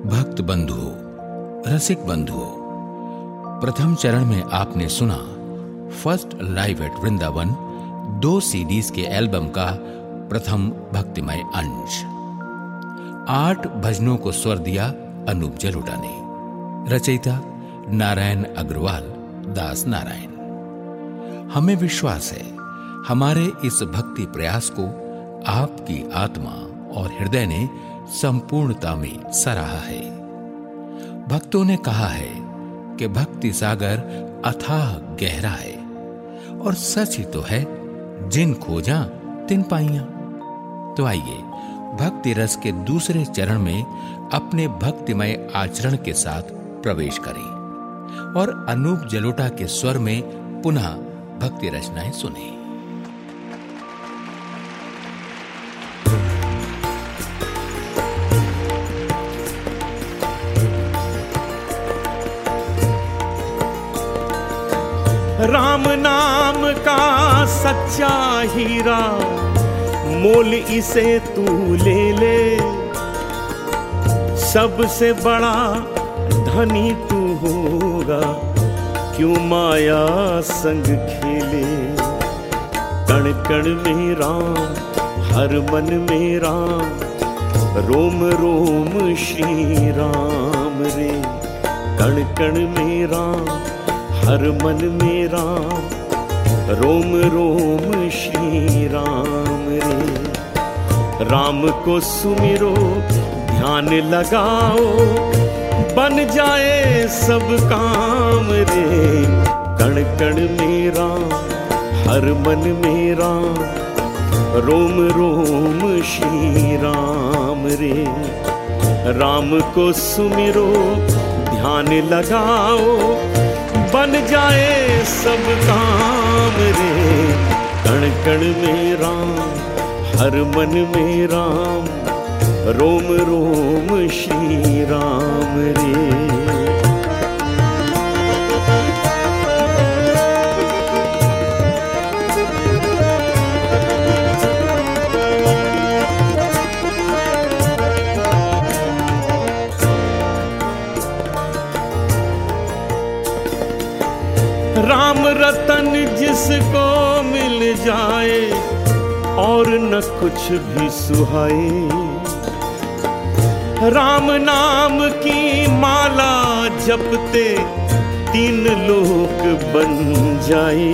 भक्त बंधुओं, रसिक बंधुओं, प्रथम चरण में आपने सुना first live at Vrindavan 2 CDs के एल्बम का प्रथम भक्तिमय अंश। 8 भजनों को स्वर दिया अनूप जलोटा ने। रचयिता नारायण अग्रवाल, दास नारायण। हमें विश्वास है हमारे इस भक्ति प्रयास को आपकी आत्मा और हृदय ने संपूर्णता में सराहा है। भक्तों ने कहा है कि भक्ति सागर अथाह गहरा है और सच ही तो है, जिन खोजा तिन पाइया। तो आइए भक्ति रस के दूसरे चरण में अपने भक्तिमय आचरण के साथ प्रवेश करें और अनूप जलोटा के स्वर में पुनः भक्ति रचनाएं सुनें। राम नाम का सच्चा हीरा, मोल इसे तू ले ले। सबसे बड़ा धनी तू होगा, क्यों माया संग खेले। कण कण में राम, हर मन में राम, रोम रोम श्री राम रे। कण कण में राम, हर मन में राम, रोम रोम श्री राम रे। राम को सुमिरो, ध्यान लगाओ, बन जाए सब काम रे। कण कण में राम, हर मन में राम, रोम रोम श्री राम रे। राम को सुमिरो, ध्यान लगाओ, बन जाए सब काम रे। कण कण में राम, हर मन में राम, रोम रोम श्री राम रे। राम रतन जिसको मिल जाए और न कुछ भी सुहाए। राम नाम की माला जपते 3 लोक बन जाए।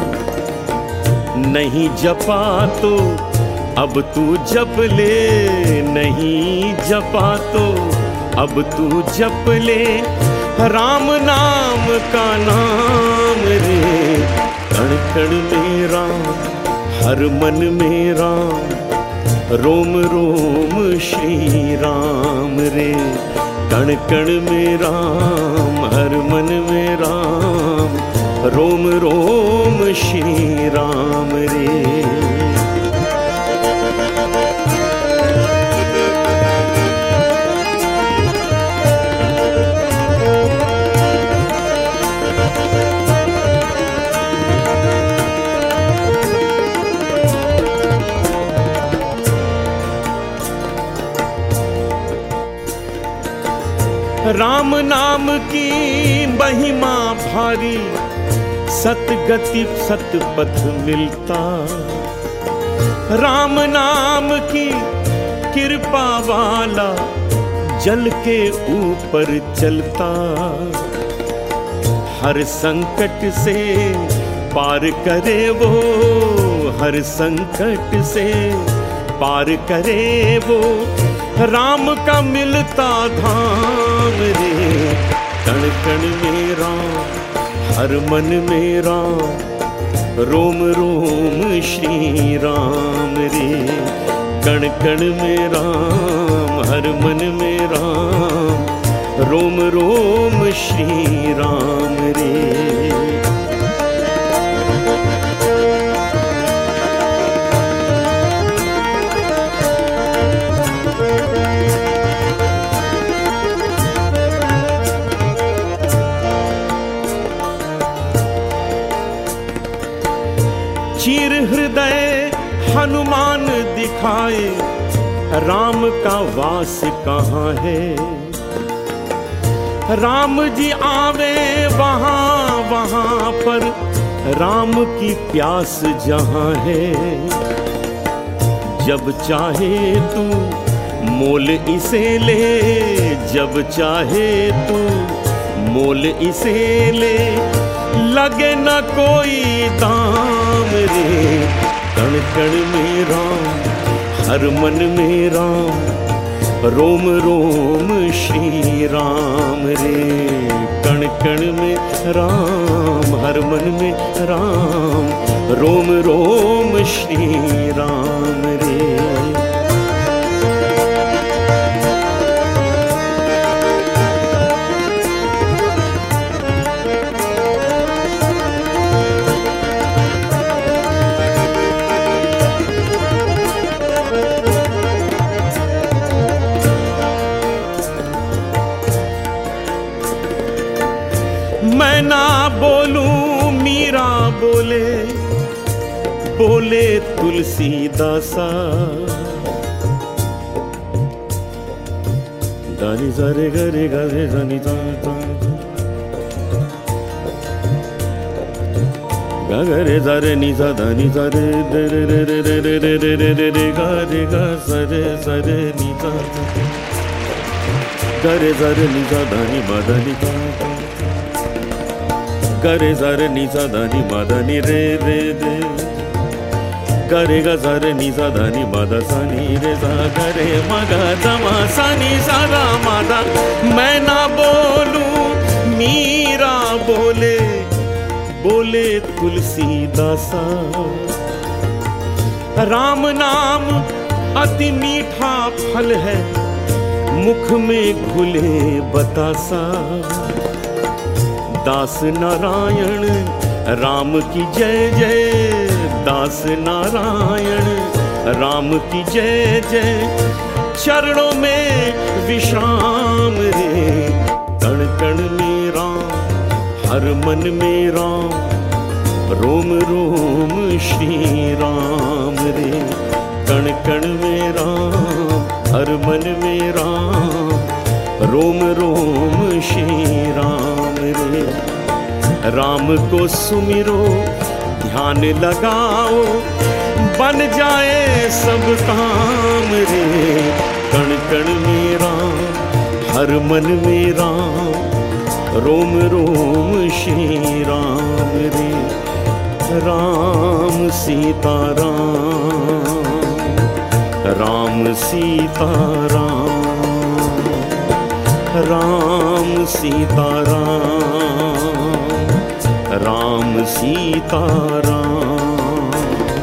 नहीं जपा तो अब तू जप ले, नहीं जपा तो अब तू जप ले। राम नाम का नाम रे। कण कण में राम, हर मन में राम, रोम रोम श्री राम रे। कण कण में राम, हर मन में राम, रोम रोम श्री राम रे। राम नाम की महिमा भारी, सतगति सतपथ मिलता। राम नाम की कृपा वाला, जल के ऊपर चलता। हर संकट से पार करे वो, हर संकट से पार करे वो। राम का मिलता धाम रे। कण कण में राम, हर मन में राम, रोम रोम श्री राम रे। कण कण में राम, हर मन में राम, रोम रोम श्री राम रे। चीर हृदय हनुमान दिखाए, राम का वास कहाँ है। राम जी आवे वहाँ वहाँ पर राम की प्यास जहाँ है। जब चाहे तू मोल इसे ले, जब चाहे तू मोल इसे ले, लगे न कोई दाम रे। कण कण में राम, हर मन में राम, रोम रोम श्री राम रे। कण कण में राम, हर मन में राम, रोम रोम श्री राम रे। मैं ना बोलूं मीरा बोले, बोले तुलसीदासा। दानी सारे गरे गरे जानी गरे जारे निजा दानी जारे रे रे रे रे रे रे रे रे रे रे रे गरे गा सरे सरे निजा गरे जारे निजा दानी बादानी गरे जारे निजा दानी बादानी रे रे रे गरे गा जारे निजा दानी बादा सानी रे जा गरे मगा जमा सानी सारा मादा। मैं ना बोलूं मीरा बोले, बोले तुलसीदासा। राम नाम अति मीठा फल है, मुख में घुले बतासा। दास नारायण राम की जय जय, दास नारायण राम की जय जय। चरणों में विश्राम रे। कण कण में राम, हर मन में राम, रोम रोम श्री राम रे। कण कण में राम, हर मन में राम, रोम रोम श्री राम रे। राम को सुमिरो ध्यान लगाओ, बन जाए सब काम रे। कण कण में राम, हर मन में राम, रोम रोम श्री राम रे। राम सीता राम, राम सीता राम, राम सीता राम, राम सीता राम,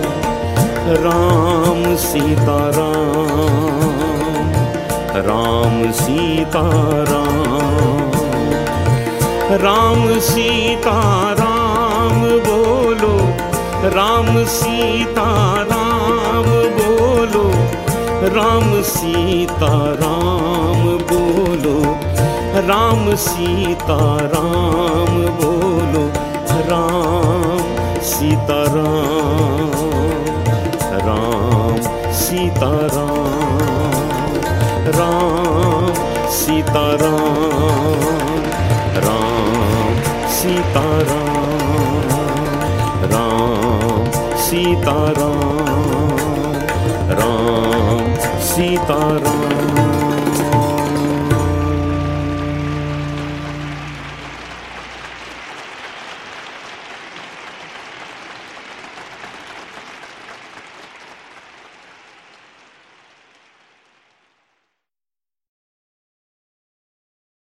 राम सीता राम, राम सीता राम, राम सीता राम बोलो, राम सीता राम बोलो, राम सीता राम बोलो, राम सीता राम बोलो। राम सीता राम, राम सीता राम, राम सीता राम, राम सीता राम, राम सीता राम, राम सीता राम।